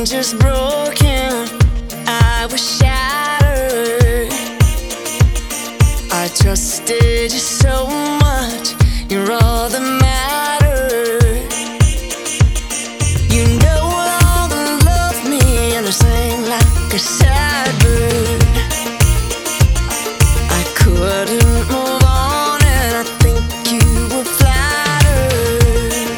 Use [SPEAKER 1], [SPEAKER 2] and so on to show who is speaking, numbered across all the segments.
[SPEAKER 1] just broken, I was shattered. I trusted you so much, you're all that mattered. You no longer love me, and I sang like a sad bird. I couldn't move on, and I think you were flattered.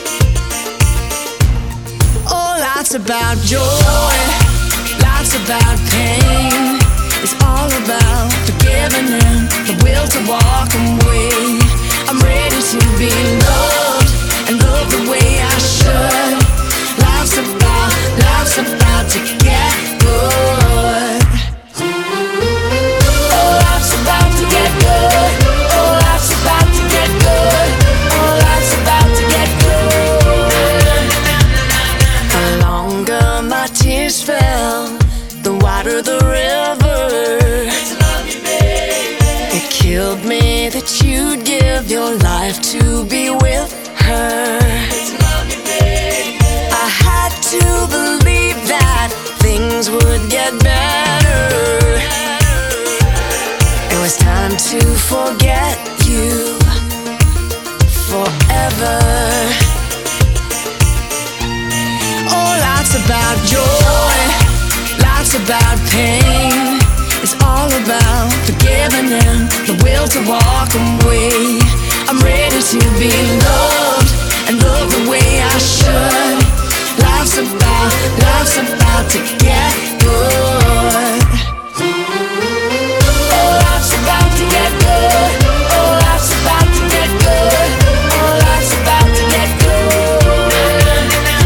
[SPEAKER 1] Oh, life's about joy, life's about pain. It's all about forgiving and the will to walk away. I'm ready to be loved and love the way I should. Life's about to get good. Oh, life's about to get good. Oh, life's about to get good. Oh, life's about to get good. The longer my tears fell, the wider the river. It killed me that you'd give your life to be with her. I had to believe that things would get better. It was time to forget you forever. Oh, life's about joy, life's about pain. It's all about forgiving and the will to walk away. I'm ready to be loved and love the way I should. Life's about to get good. Oh, life's about to get good. Oh, life's about to get good. Oh, life's about to get good.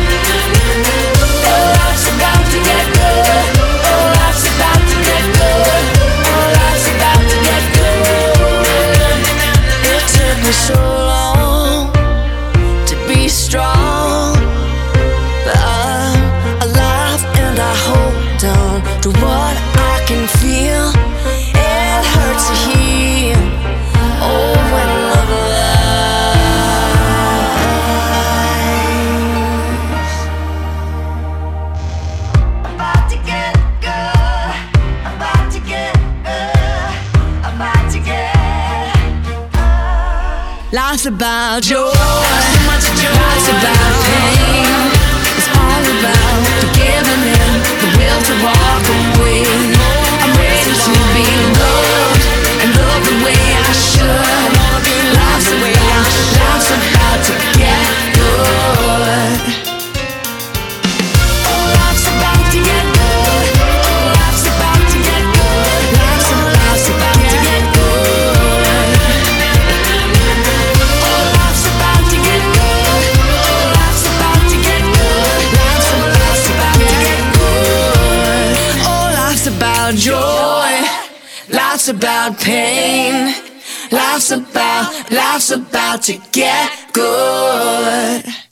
[SPEAKER 1] Oh, life's about to get good. Oh, life's about to get good. Oh, life's about to get good. It took me so long to be strong, but I'm alive and I hold on to what I can feel. It hurts to hear, oh, when love lies. About to get good, about to get good, about to get good. Life's about joy, life's about pain. It's all about forgiving and the will to walk away. I'm ready to be loved and love the way I should. Life's about to get good. Oh, life's about to get good. Oh, life's about to get good. Life's about to get good. Oh, life's about to get good. Oh, life's about to get good. Life's about to get good. Oh, life's about joy. Life's about pain. Life's about to get good.